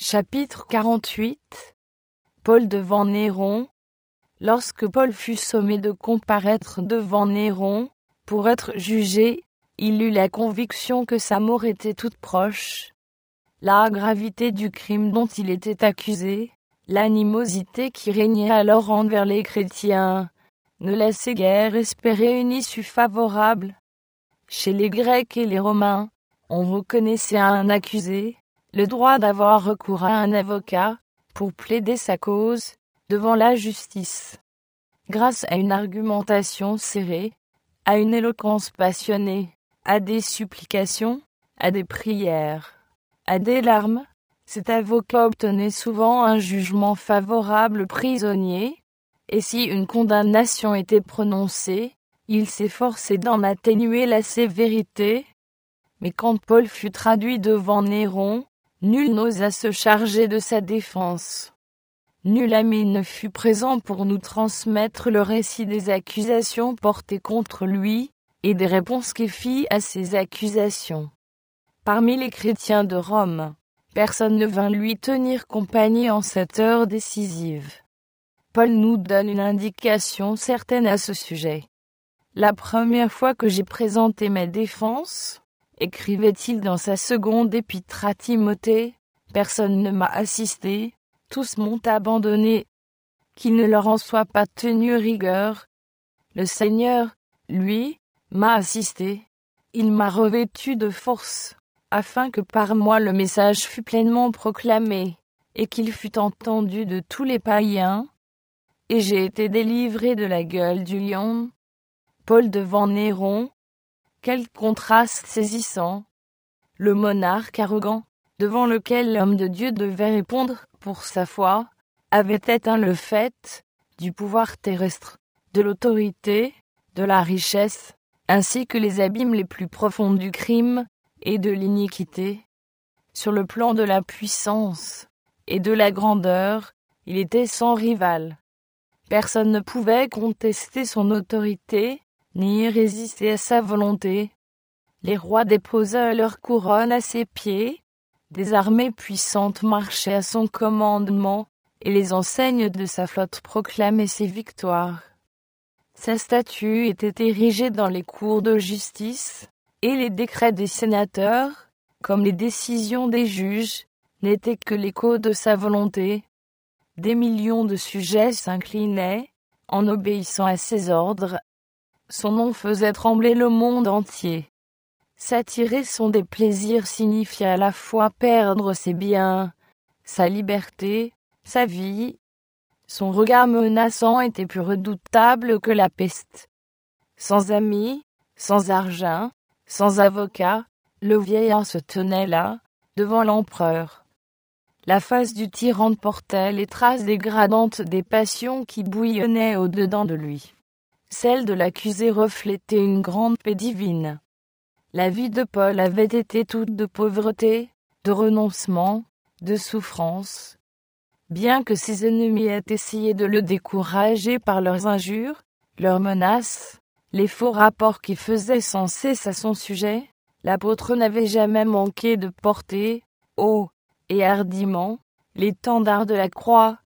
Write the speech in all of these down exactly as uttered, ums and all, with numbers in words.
Chapitre quarante-huit. Paul devant Néron. Lorsque Paul fut sommé de comparaître devant Néron, pour être jugé, il eut la conviction que sa mort était toute proche. La gravité du crime dont il était accusé, l'animosité qui régnait alors envers les chrétiens, ne laissait guère espérer une issue favorable. Chez les Grecs et les Romains, on reconnaissait à un accusé le droit d'avoir recours à un avocat pour plaider sa cause devant la justice. Grâce à une argumentation serrée, à une éloquence passionnée, à des supplications, à des prières, à des larmes, cet avocat obtenait souvent un jugement favorable au prisonnier, et si une condamnation était prononcée, il s'efforçait d'en atténuer la sévérité. Mais quand Paul fut traduit devant Néron, nul n'osa se charger de sa défense. Nul ami ne fut présent pour nous transmettre le récit des accusations portées contre lui, et des réponses qu'il fit à ces accusations. Parmi les chrétiens de Rome, personne ne vint lui tenir compagnie en cette heure décisive. Paul nous donne une indication certaine à ce sujet. La première fois que j'ai présenté ma défense, écrivait-il dans sa seconde épître à Timothée, personne ne m'a assisté, tous m'ont abandonné. Qu'il ne leur en soit pas tenu rigueur. Le Seigneur, lui, m'a assisté. Il m'a revêtu de force, afin que par moi le message fût pleinement proclamé, et qu'il fût entendu de tous les païens. Et j'ai été délivré de la gueule du lion. Paul devant Néron. Quel contraste saisissant! Le monarque arrogant, devant lequel l'homme de Dieu devait répondre pour sa foi, avait éteint le fait du pouvoir terrestre, de l'autorité, de la richesse, ainsi que les abîmes les plus profonds du crime et de l'iniquité. Sur le plan de la puissance et de la grandeur, il était sans rival. Personne ne pouvait contester son autorité, ni résister à sa volonté. Les rois déposaient leur couronne à ses pieds, des armées puissantes marchaient à son commandement, et les enseignes de sa flotte proclamaient ses victoires. Sa statue était érigée dans les cours de justice, et les décrets des sénateurs, comme les décisions des juges, n'étaient que l'écho de sa volonté. Des millions de sujets s'inclinaient, en obéissant à ses ordres. Son nom faisait trembler le monde entier. S'attirer son déplaisir signifiait à la fois perdre ses biens, sa liberté, sa vie. Son regard menaçant était plus redoutable que la peste. Sans amis, sans argent, sans avocat, le vieillard se tenait là, devant l'empereur. La face du tyran portait les traces dégradantes des passions qui bouillonnaient au-dedans de lui. Celle de l'accusé reflétait une grande paix divine. La vie de Paul avait été toute de pauvreté, de renoncement, de souffrance. Bien que ses ennemis aient essayé de le décourager par leurs injures, leurs menaces, les faux rapports qui faisaient sans cesse à son sujet, l'apôtre n'avait jamais manqué de porter, haut et hardiment, l'étendard de la croix.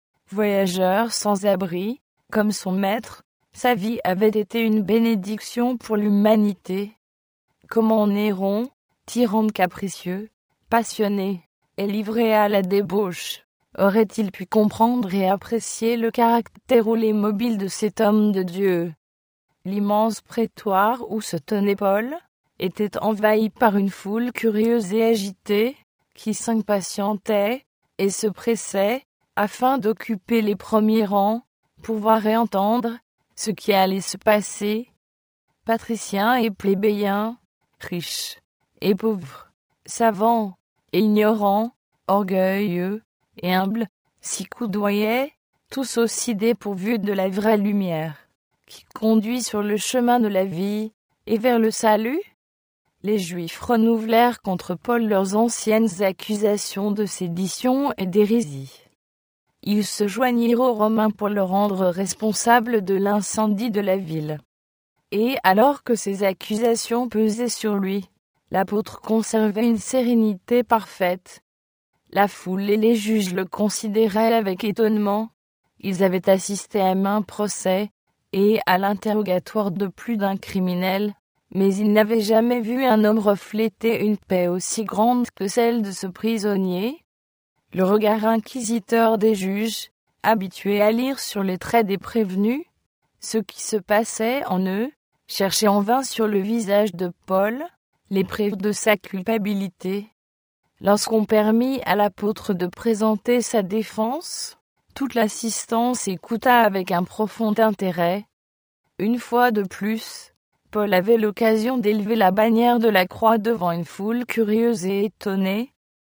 Voyageur sans abri, comme son maître, sa vie avait été une bénédiction pour l'humanité. Comment Néron, tyran capricieux, passionné et livré à la débauche, aurait-il pu comprendre et apprécier le caractère ou les mobiles de cet homme de Dieu? L'immense prétoire où se tenait Paul était envahi par une foule curieuse et agitée, qui s'impatientait et se pressait, afin d'occuper les premiers rangs, pour voir et entendre ce qui allait se passer. Patriciens et plébéiens, riches et pauvres, savants et ignorants, orgueilleux et humbles, s'y coudoyaient, tous aussi dépourvus de la vraie lumière, qui conduit sur le chemin de la vie et vers le salut. Les Juifs renouvelèrent contre Paul leurs anciennes accusations de sédition et d'hérésie. Ils se joignirent aux Romains pour le rendre responsable de l'incendie de la ville. Et alors que ces accusations pesaient sur lui, l'apôtre conservait une sérénité parfaite. La foule et les juges le considéraient avec étonnement. Ils avaient assisté à maints procès, et à l'interrogatoire de plus d'un criminel, mais ils n'avaient jamais vu un homme refléter une paix aussi grande que celle de ce prisonnier. Le regard inquisiteur des juges, habitués à lire sur les traits des prévenus ce qui se passait en eux, cherchait en vain sur le visage de Paul les preuves de sa culpabilité. Lorsqu'on permit à l'apôtre de présenter sa défense, toute l'assistance écouta avec un profond intérêt. Une fois de plus, Paul avait l'occasion d'élever la bannière de la croix devant une foule curieuse et étonnée.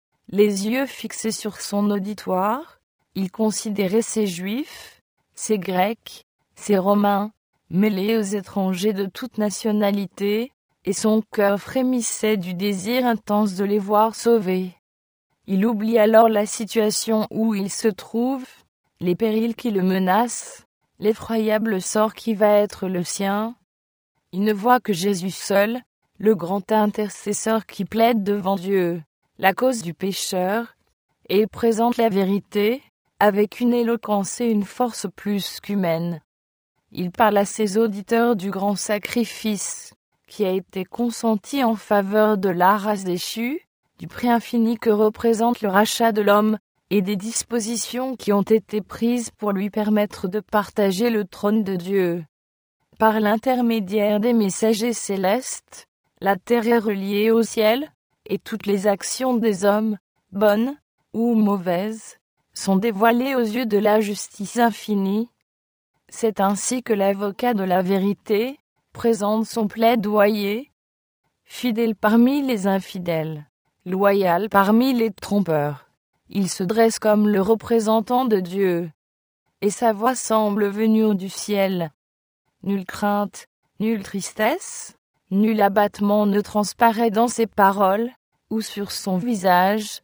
Les yeux fixés sur son auditoire, il considérait ces Juifs, ces Grecs, ces Romains, mêlés aux étrangers de toute nationalité, et son cœur frémissait du désir intense de les voir sauvés. Il oublie alors la situation où il se trouve, les périls qui le menacent, l'effroyable sort qui va être le sien. Il ne voit que Jésus seul, le grand intercesseur qui plaide devant Dieu la cause du pécheur, et présente la vérité, avec une éloquence et une force plus qu'humaine. Il parle à ses auditeurs du grand sacrifice qui a été consenti en faveur de la race déchue, du prix infini que représente le rachat de l'homme, et des dispositions qui ont été prises pour lui permettre de partager le trône de Dieu. Par l'intermédiaire des messagers célestes, la terre est reliée au ciel, et toutes les actions des hommes, bonnes ou mauvaises, sont dévoilées aux yeux de la justice infinie. C'est ainsi que l'avocat de la vérité présente son plaidoyer. Fidèle parmi les infidèles, loyal parmi les trompeurs, il se dresse comme le représentant de Dieu, et sa voix semble venir du ciel. Nulle crainte, nulle tristesse, nul abattement ne transparaît dans ses paroles, ou sur son visage.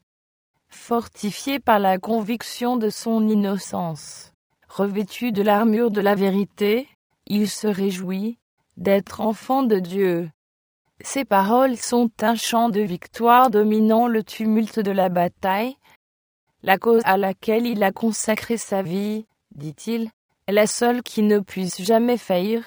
Fortifié par la conviction de son innocence, revêtu de l'armure de la vérité, il se réjouit d'être enfant de Dieu. Ses paroles sont un chant de victoire dominant le tumulte de la bataille. La cause à laquelle il a consacré sa vie, dit-il, est la seule qui ne puisse jamais faillir.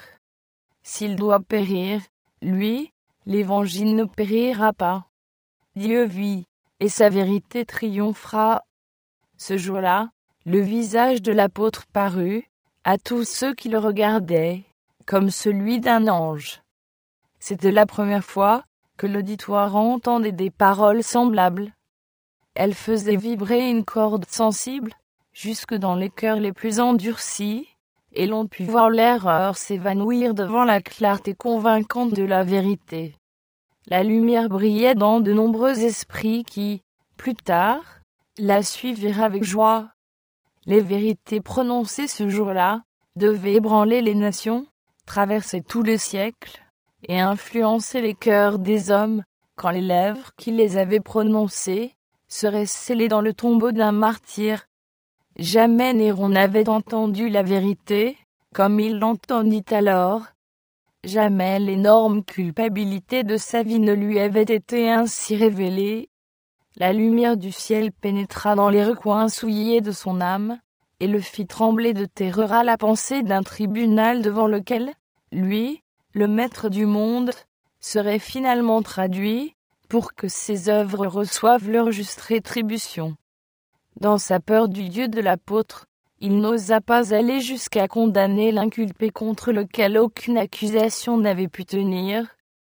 S'il doit périr, lui, l'Évangile ne périra pas. Dieu vit, et sa vérité triomphera. Ce jour-là, le visage de l'apôtre parut à tous ceux qui le regardaient, comme celui d'un ange. C'était la première fois que l'auditoire entendait des paroles semblables. Elles faisaient vibrer une corde sensible, jusque dans les cœurs les plus endurcis, et l'on put voir l'erreur s'évanouir devant la clarté convaincante de la vérité. La lumière brillait dans de nombreux esprits qui, plus tard, la suivirent avec joie. Les vérités prononcées ce jour-là devaient ébranler les nations, traverser tous les siècles, et influencer les cœurs des hommes, quand les lèvres qui les avaient prononcées seraient scellées dans le tombeau d'un martyr. Jamais Néron n'avait entendu la vérité, comme il l'entendit alors. Jamais l'énorme culpabilité de sa vie ne lui avait été ainsi révélée. La lumière du ciel pénétra dans les recoins souillés de son âme, et le fit trembler de terreur à la pensée d'un tribunal devant lequel, lui, le maître du monde, serait finalement traduit, pour que ses œuvres reçoivent leur juste rétribution. Dans sa peur du Dieu de l'apôtre, il n'osa pas aller jusqu'à condamner l'inculpé contre lequel aucune accusation n'avait pu tenir.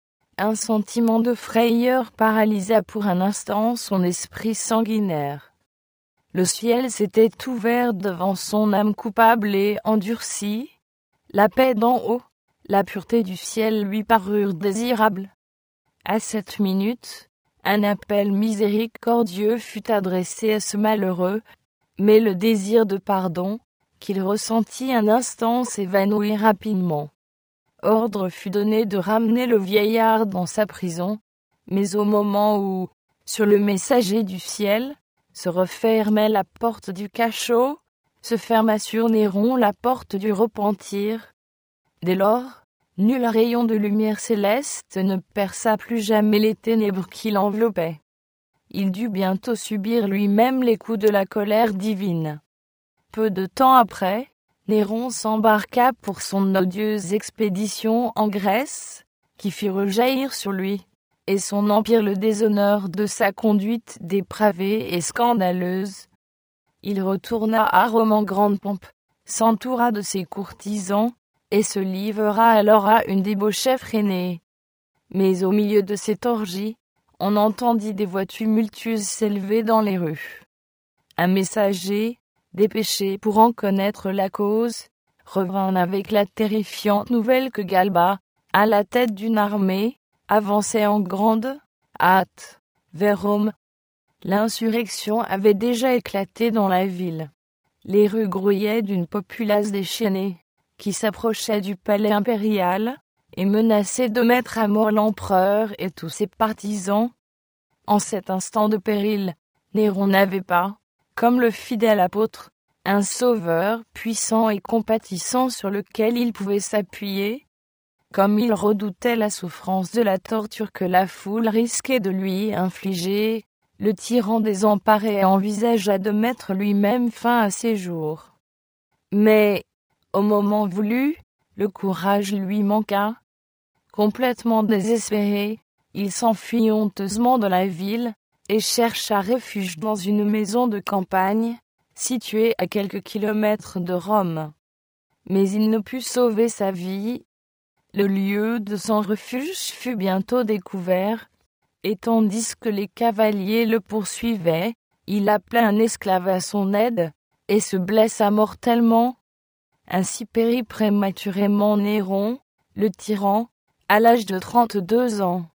Un sentiment de frayeur paralysa pour un instant son esprit sanguinaire. Le ciel s'était ouvert devant son âme coupable et endurcie. La paix d'en haut, la pureté du ciel lui parurent désirables. À cette minute, un appel miséricordieux fut adressé à ce malheureux, mais le désir de pardon, qu'il ressentit un instant s'évanouit rapidement. Ordre fut donné de ramener le vieillard dans sa prison, mais au moment où, sur le messager du ciel, se refermait la porte du cachot, se ferma sur Néron la porte du repentir. Dès lors, nul rayon de lumière céleste ne perça plus jamais les ténèbres qui l'enveloppaient. il dut bientôt subir lui-même les coups de la colère divine. Peu de temps après, Néron s'embarqua pour son odieuse expédition en Grèce, qui fit rejaillir sur lui et son empire le déshonneur de sa conduite dépravée et scandaleuse. Il retourna à Rome en grande pompe, s'entoura de ses courtisans, et se livra alors à une débauche effrénée. Mais au milieu de cette orgie, on entendit des voix tumultueuses s'élever dans les rues. Un messager, dépêché pour en connaître la cause, revint avec la terrifiante nouvelle que Galba, à la tête d'une armée, avançait en grande hâte vers Rome. L'insurrection avait déjà éclaté dans la ville. Les rues grouillaient d'une populace déchaînée, qui s'approchait du palais impérial, et menaçait de mettre à mort l'empereur et tous ses partisans. En cet instant de péril, Néron n'avait pas, comme le fidèle apôtre, un sauveur puissant et compatissant sur lequel il pouvait s'appuyer. Comme il redoutait la souffrance de la torture que la foule risquait de lui infliger, le tyran désemparé envisagea de mettre lui-même fin à ses jours. Mais, au moment voulu, le courage lui manqua. Complètement désespéré, il s'enfuit honteusement de la ville, et chercha refuge dans une maison de campagne, située à quelques kilomètres de Rome. Mais il ne put sauver sa vie. Le lieu de son refuge fut bientôt découvert, et tandis que les cavaliers le poursuivaient, il appela un esclave à son aide, et se blessa mortellement. Ainsi périt prématurément Néron, le tyran, à l'âge de trente-deux ans.